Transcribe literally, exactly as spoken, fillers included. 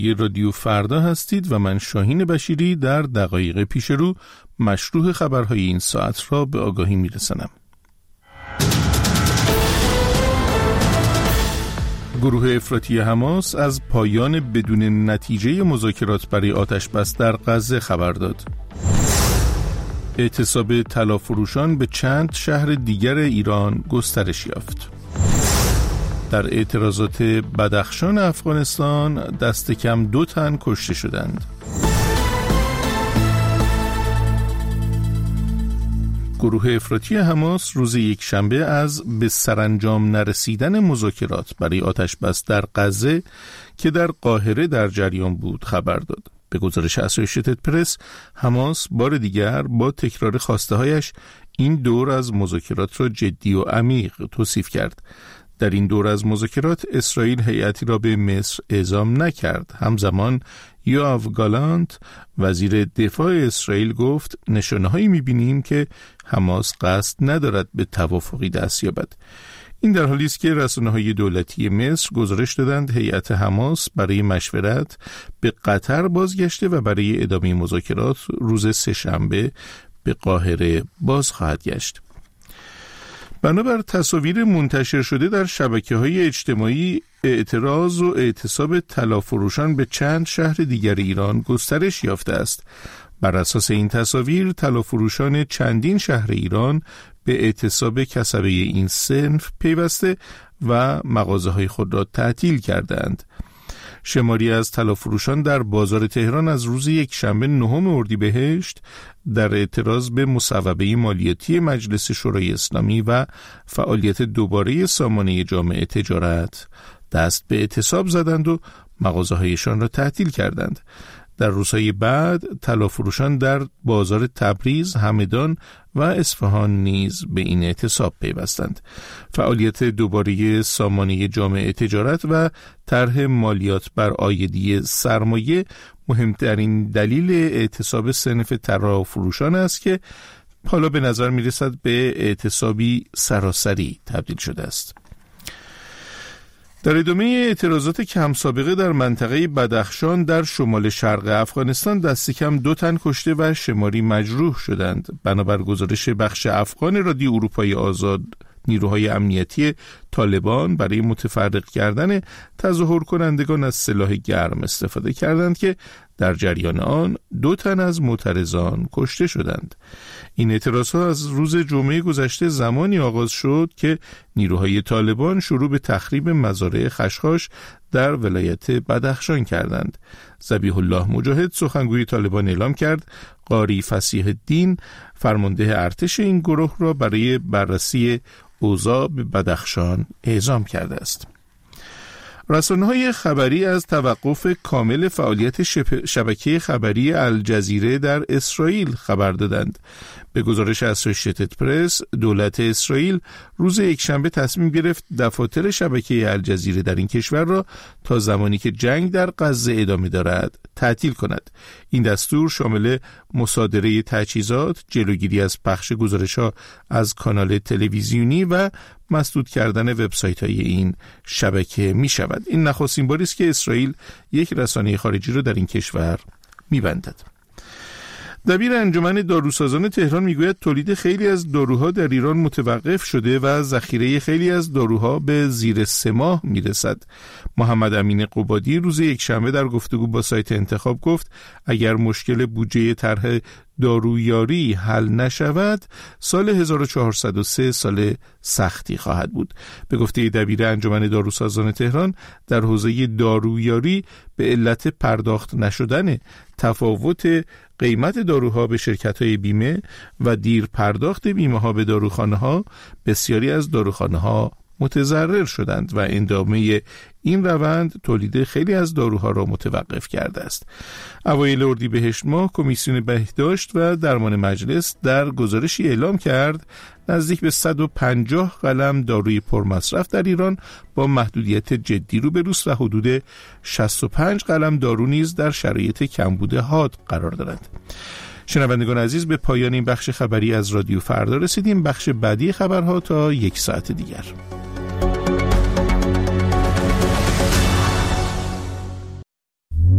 یه رادیو فردا هستید و من شاهین بشیری در دقایق پیش رو مشروع خبرهای این ساعت را به آگاهی میرسانم. گروه افراطی حماس از پایان بدون نتیجه مذاکرات برای آتش بس در غزه خبر داد. اعتصاب طلافروشان به چند شهر دیگر ایران گسترش یافت. در اعتراضات بدخشان افغانستان دست کم دو تن کشته شدند. گروه افراطی حماس روز یک شنبه از به سرانجام نرسیدن مذاکرات برای آتش بس در غزه که در قاهره در جریان بود خبر داد. به گزارش اسوشییتد پرس، حماس بار دیگر با تکرار خواسته هایش این دور از مذاکرات را جدی و عمیق توصیف کرد. در این دور از مذاکرات اسرائیل هیئتی را به مصر اعزام نکرد. همزمان یوآو گالانت وزیر دفاع اسرائیل گفت نشانه‌هایی می‌بینیم که حماس قصد ندارد به توافقی دست یابد. این در حالی است که رسانه‌های دولتی مصر گزارش دادند هیئت حماس برای مشورت به قطر بازگشته و برای ادامه مذاکرات روز سه‌شنبه به قاهره باز خواهد گشت. بنابر تصاویر منتشر شده در شبکه‌های اجتماعی، اعتراض و اعتصاب طلافروشان به چند شهر دیگر ایران گسترش یافته است. بر اساس این تصاویر، طلافروشان چندین شهر ایران به اعتصاب کسبه این صنف پیوسته و مغازه‌های خود را تعطیل کردند. شماری از طلافروشان در بازار تهران از روز یک شنبه نهم اردیبهشت در اعتراض به مصوبه مالیاتی مجلس شورای اسلامی و فعالیت دوباره سامانه جامعه تجارت دست به اعتصاب زدند و مغازه‌هایشان را تعطیل کردند. در روزهای بعد طلافروشان در بازار تبریز، همدان و اصفهان نیز به این اعتصاب پیوستند. فعالیت دوباره سامانه جامعه تجارت و طرح مالیات بر عایدی سرمایه مهمترین دلیل اعتصاب صنف طلافروشان است که حالا به نظر می‌رسد به اعتصابی سراسری تبدیل شده است. در ادامه اعتراضات کم سابقه در منطقه بدخشان در شمال شرق افغانستان دست کم دو تن کشته و شماری مجروح شدند. بنابر گزارش بخش افغان رادیو اروپای آزاد، نیروهای امنیتی طالبان برای متفرق کردن تظاهر کنندگان از سلاح گرم استفاده کردند که در جریان آن دو تن از معترضان کشته شدند. این اعتراضها از روز جمعه گذشته زمانی آغاز شد که نیروهای طالبان شروع به تخریب مزارع خشخاش در ولایت بدخشان کردند. ذبیح الله مجاهد سخنگوی طالبان اعلام کرد قاری فصیح الدین فرمانده ارتش این گروه را برای بررسی اوضاع به بدخشان اعزام کرده است. رسانه‌های خبری از توقف کامل فعالیت شبکه خبری الجزیره در اسرائیل خبر دادند. به گزارش اسوشییتد پرس، دولت اسرائیل روز یکشنبه تصمیم گرفت دفاتر شبکه الجزیره در این کشور را تا زمانی که جنگ در غزه ادامه دارد تعطیل کند. این دستور شامل مصادره تجهیزات، جلوگیری از پخش گزارش‌ها از کانال تلویزیونی و مسدود کردن وبسایت‌های این شبکه می شود. این نخستین باری است که اسرائیل یک رسانه خارجی را در این کشور می‌بندد. دبیر انجمن داروسازان تهران میگوید تولید خیلی از داروها در ایران متوقف شده و ذخیره خیلی از داروها به زیر سه ماه میرسد. محمد امین قبادی روز یکشنبه در گفتگو با سایت انتخاب گفت اگر مشکل بودجه طرح دارویاری حل نشود سال هزار و چهارصد و سه سال سختی خواهد بود. به گفته دبیر انجمن داروسازان تهران در حوزه دارویاری به علت پرداخت نشدن تفاوت قیمت داروها به شرکت‌های بیمه و دیر پرداخت بیمه‌ها به داروخانه‌ها بسیاری از داروخانه‌ها متضرر شدند و ادامه این روند تولید خیلی از داروها را متوقف کرده است. اوایل اردیبهشت ماه کمیسیون بهداشت و درمان مجلس در گزارشی اعلام کرد نزدیک به صد و پنجاه قلم داروی پرمصرف در ایران با محدودیت جدی روبروست و حدود شصت و پنج قلم دارو نیز در شرایط کمبود حاد قرار دارند. شنوندگان عزیز، به پایان این بخش خبری از رادیو فردا رسیدیم. بخش بعدی خبرها تا یک ساعت دیگر.